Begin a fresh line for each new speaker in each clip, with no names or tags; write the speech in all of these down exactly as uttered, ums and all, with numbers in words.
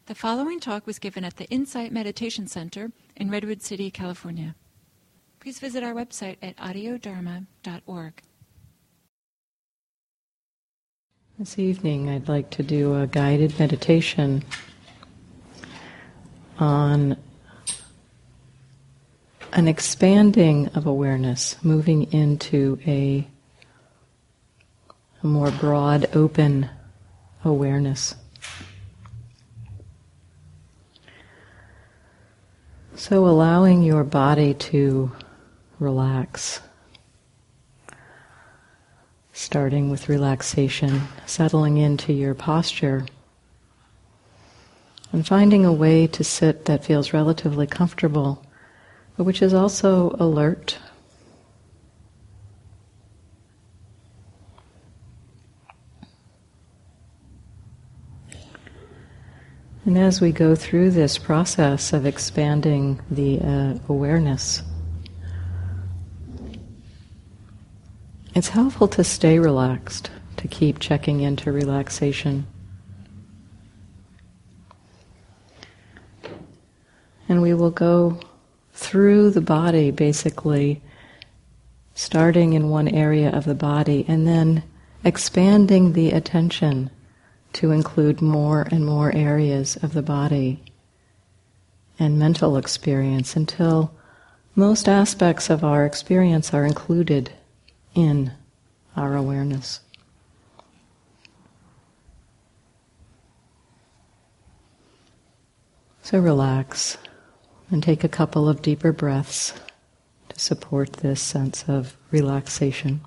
The following talk was given at the Insight Meditation Center in Redwood City, California. Please visit our website at audio dharma dot org.
This evening I'd like to do a guided meditation on an expanding of awareness, moving into a, a more broad, open awareness. So allowing your body to relax, starting with relaxation, settling into your posture, and finding a way to sit that feels relatively comfortable, but which is also alert. And as we go through this process of expanding the uh, awareness, it's helpful to stay relaxed, to keep checking into relaxation. And we will go through the body, basically, starting in one area of the body and then expanding the attention to include more and more areas of the body and mental experience until most aspects of our experience are included in our awareness. So relax and take a couple of deeper breaths to support this sense of relaxation.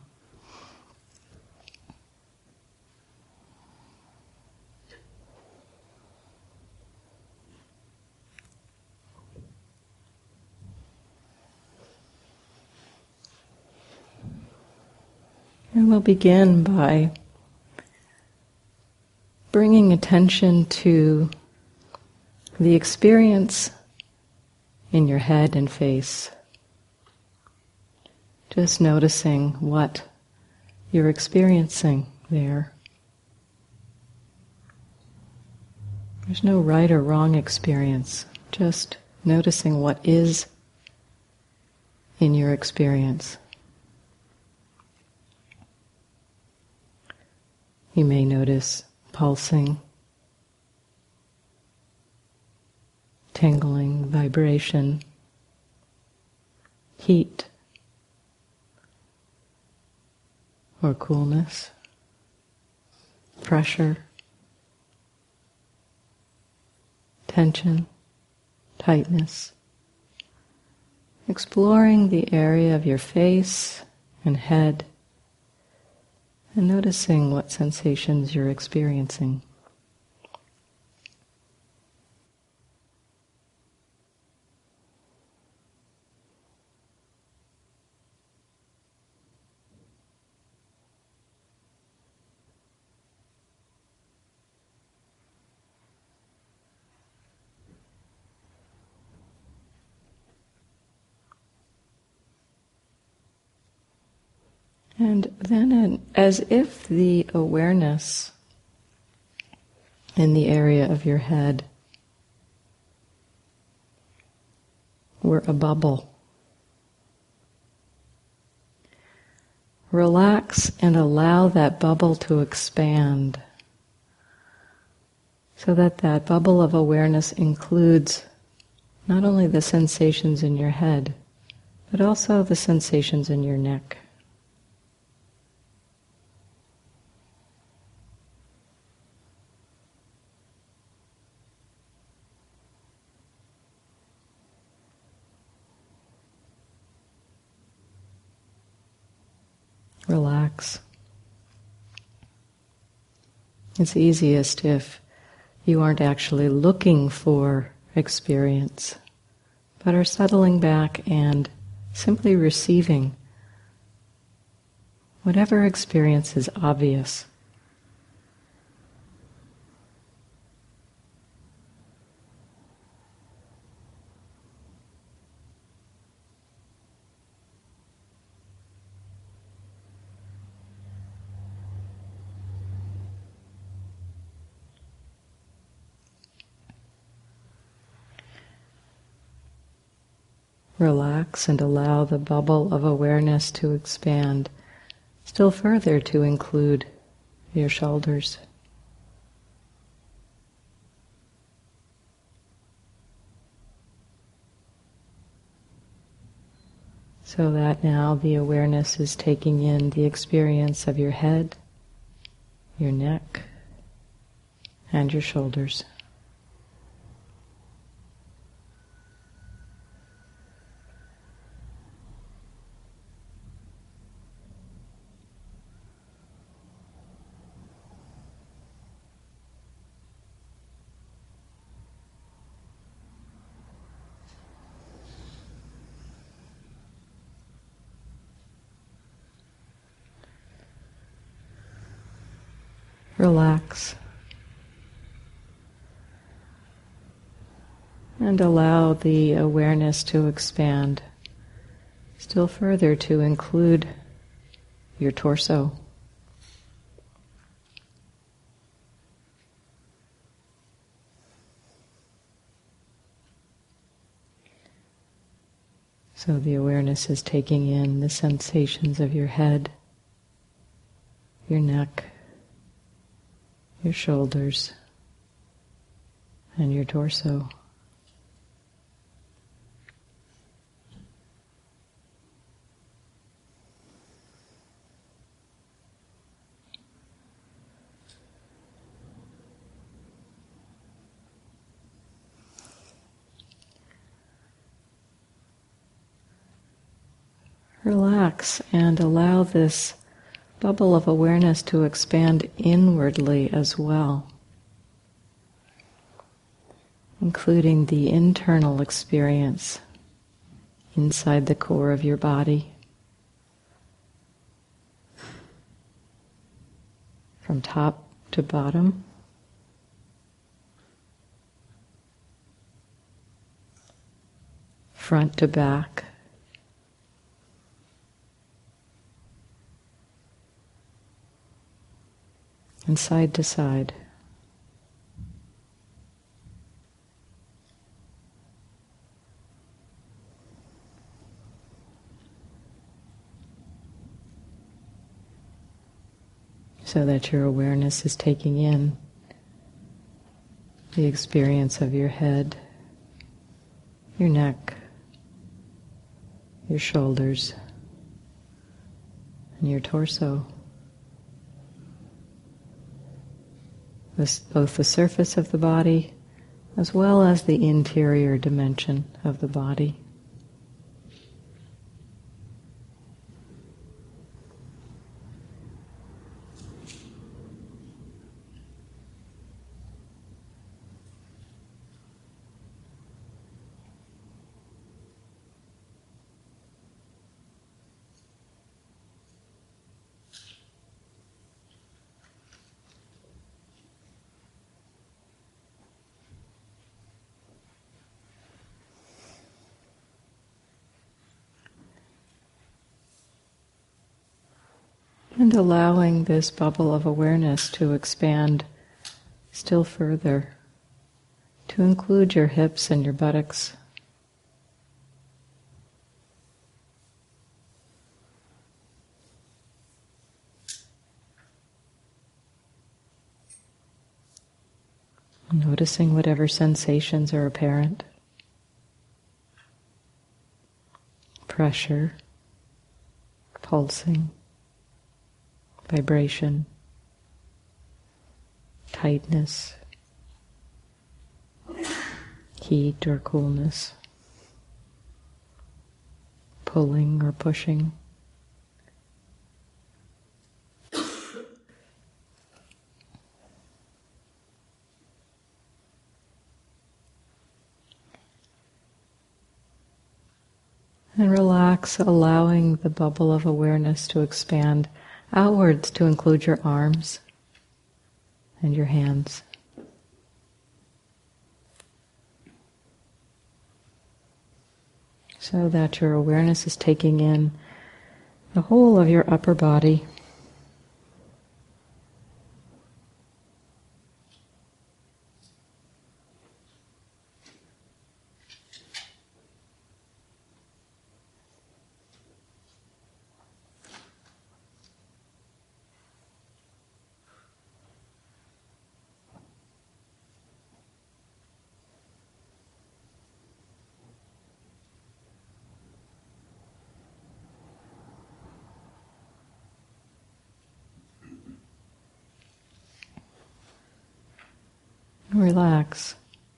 And we'll begin by bringing attention to the experience in your head and face. Just noticing what you're experiencing there. There's no right or wrong experience, just noticing what is in your experience. You may notice pulsing, tingling, vibration, heat, or coolness, pressure, tension, tightness. Exploring the area of your face and head and noticing what sensations you're experiencing. And then, as if the awareness in the area of your head were a bubble, relax and allow that bubble to expand so that that bubble of awareness includes not only the sensations in your head, but also the sensations in your neck. Relax. It's easiest if you aren't actually looking for experience, but are settling back and simply receiving whatever experience is obvious. Relax and allow the bubble of awareness to expand still further to include your shoulders. So that now the awareness is taking in the experience of your head, your neck, and your shoulders. Relax and allow the awareness to expand still further to include your torso. So the awareness is taking in the sensations of your head, your neck, your shoulders, and your torso. Relax and allow this bubble of awareness to expand inwardly as well, including the internal experience inside the core of your body, from top to bottom, front to back, and side to side. So that your awareness is taking in the experience of your head, your neck, your shoulders, and your torso. This, both the surface of the body as well as the interior dimension of the body. And allowing this bubble of awareness to expand still further, to include your hips and your buttocks. Noticing whatever sensations are apparent. Pressure, pulsing, vibration, tightness, heat or coolness, pulling or pushing. And relax, allowing the bubble of awareness to expand outwards to include your arms and your hands. So that your awareness is taking in the whole of your upper body. Relax.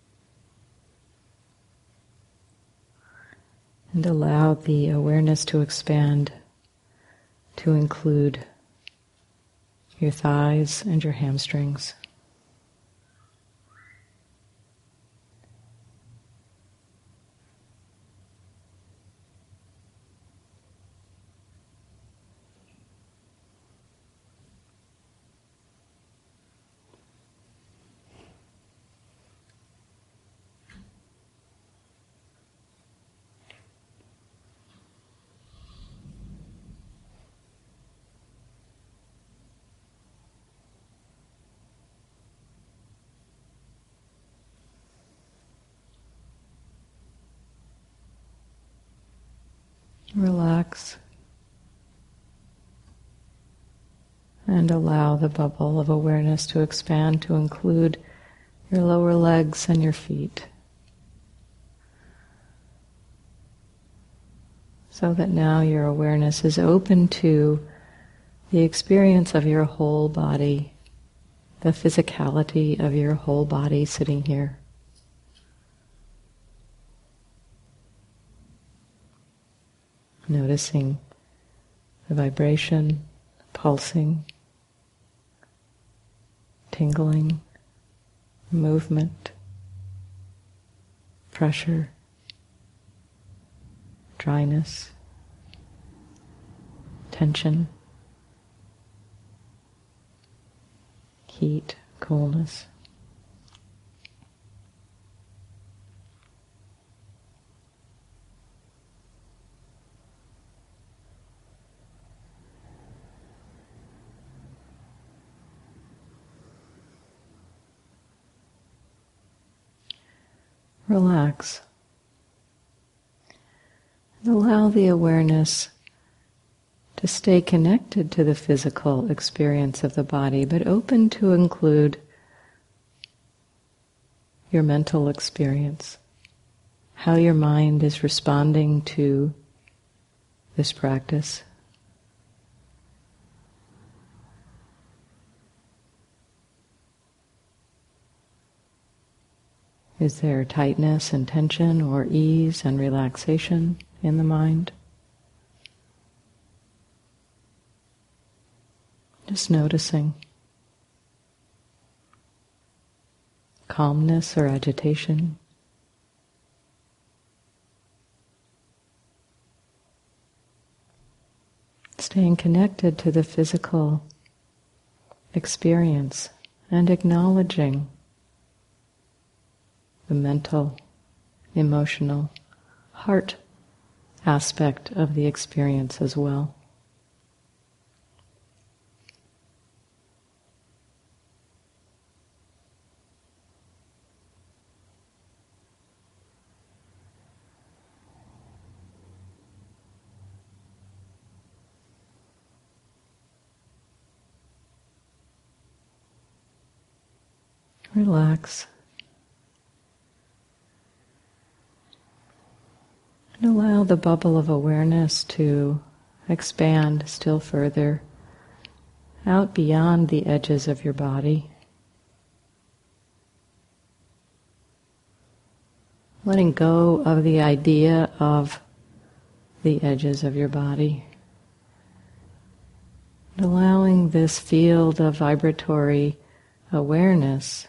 And allow the awareness to expand to include your thighs and your hamstrings. Relax and allow the bubble of awareness to expand to include your lower legs and your feet, so that now your awareness is open to the experience of your whole body, the physicality of your whole body sitting here. Noticing the vibration, pulsing, tingling, movement, pressure, dryness, tension, heat, coolness. Relax. And allow the awareness to stay connected to the physical experience of the body, but open to include your mental experience, how your mind is responding to this practice. Is there tightness and tension or ease and relaxation in the mind? Just noticing. Calmness or agitation. Staying connected to the physical experience and acknowledging the mental, emotional, heart aspect of the experience as well. Relax. And allow the bubble of awareness to expand still further out beyond the edges of your body. Letting go of the idea of the edges of your body. And allowing this field of vibratory awareness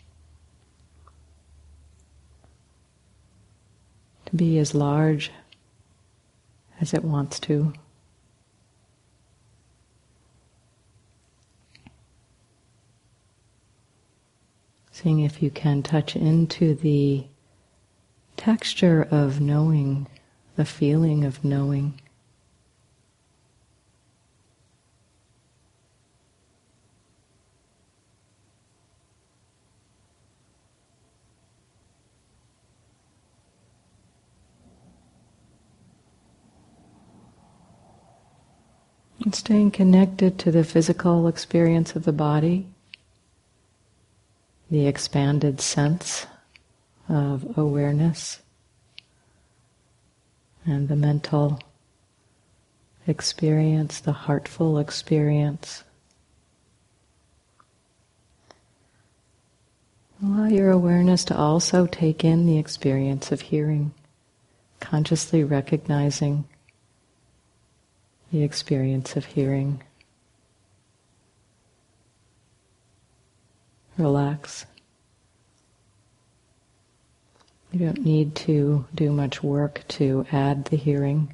to be as large as it wants to. Seeing if you can touch into the texture of knowing, the feeling of knowing. And staying connected to the physical experience of the body, the expanded sense of awareness, and the mental experience, the heartful experience. Allow your awareness to also take in the experience of hearing, consciously recognizing the experience of hearing. Relax. You don't need to do much work to add the hearing.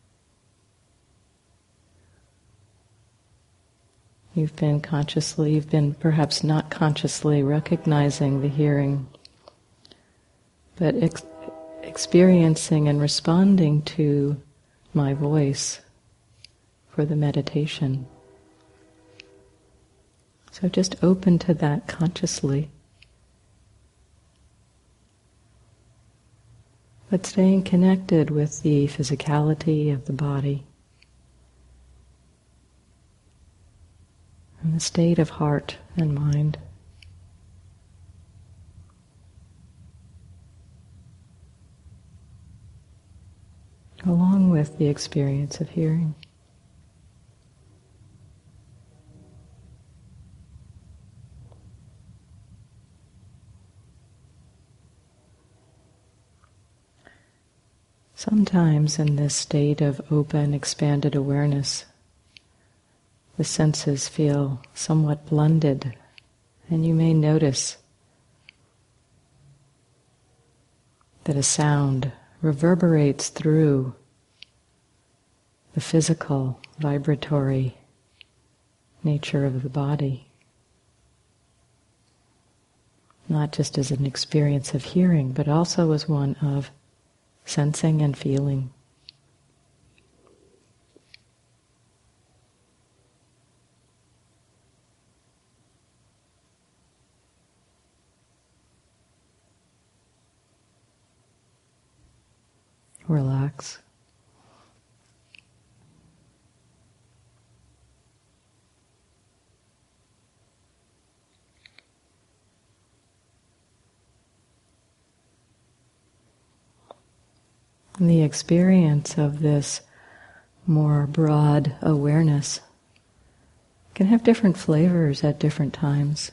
You've been consciously, you've been perhaps not consciously recognizing the hearing, but ex- experiencing and responding to my voice for the meditation. So just open to that consciously. But staying connected with the physicality of the body and the state of heart and mind. Along with the experience of hearing. Sometimes in this state of open, expanded awareness, the senses feel somewhat blended, and you may notice that a sound reverberates through the physical, vibratory nature of the body, not just as an experience of hearing, but also as one of sensing and feeling. Relax. And the experience of this more broad awareness can have different flavors at different times.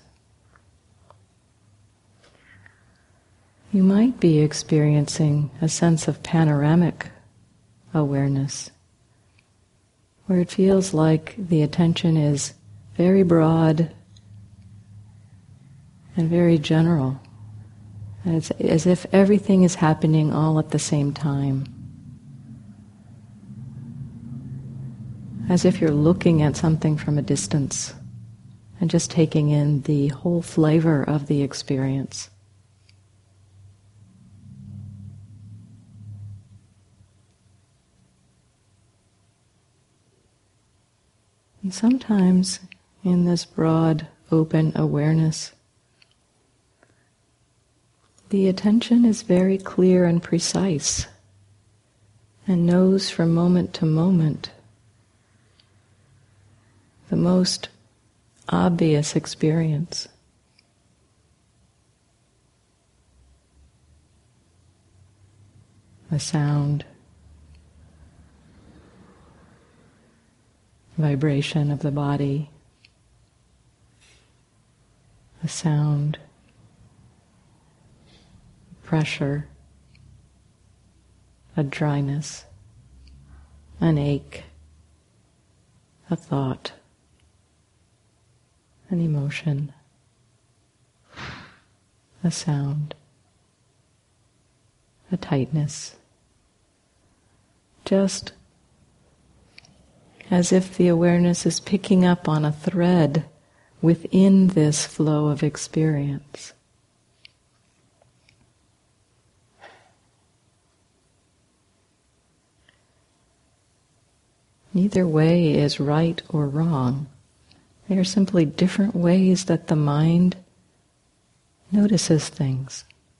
You might be experiencing a sense of panoramic awareness, where it feels like the attention is very broad and very general. It's as if everything is happening all at the same time. As if you're looking at something from a distance and just taking in the whole flavor of the experience. And sometimes in this broad, open awareness, the attention is very clear and precise and knows from moment to moment the most obvious experience. A sound, vibration of the body, a sound, pressure, a dryness, an ache, a thought, an emotion, a sound, a tightness. Just as if the awareness is picking up on a thread within this flow of experience. Neither way is right or wrong. They are simply different ways that the mind notices things.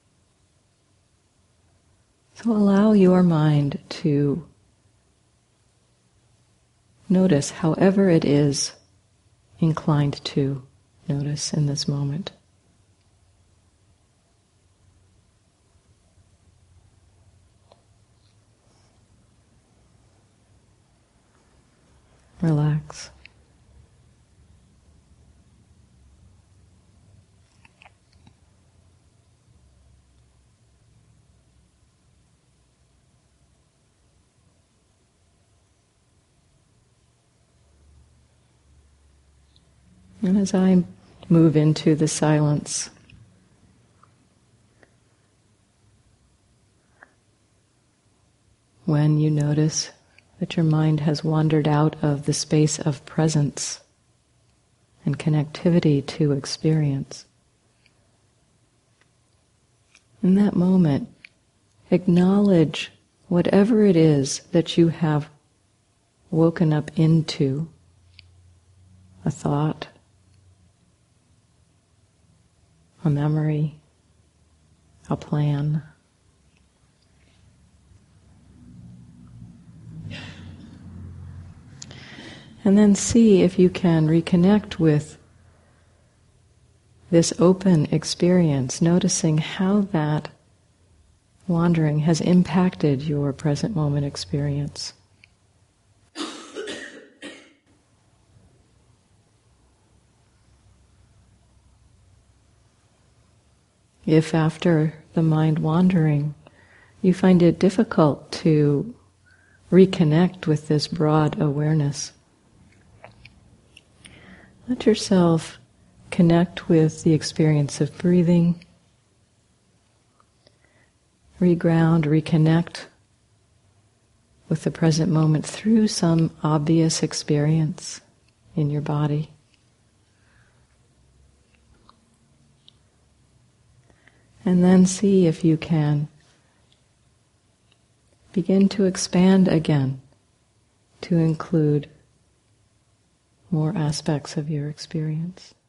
So allow your mind to notice however it is inclined to notice in this moment. Relax. And as I move into the silence, when you notice that your mind has wandered out of the space of presence and connectivity to experience, in that moment, acknowledge whatever it is that you have woken up into, a thought, a memory, a plan. And then see if you can reconnect with this open experience, noticing how that wandering has impacted your present moment experience. If after the mind wandering, you find it difficult to reconnect with this broad awareness, let yourself connect with the experience of breathing, reground, reconnect with the present moment through some obvious experience in your body. And then see if you can begin to expand again to include more aspects of your experience.